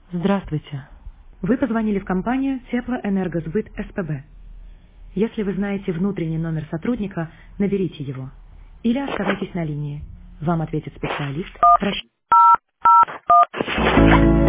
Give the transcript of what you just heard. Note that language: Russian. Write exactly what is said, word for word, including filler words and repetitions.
Здравствуйте. Вы позвонили в компанию Теплоэнергосбыт СПБ. Если вы знаете внутренний номер сотрудника, наберите его. Или оставайтесь на линии. Вам ответит специалист. Прощ-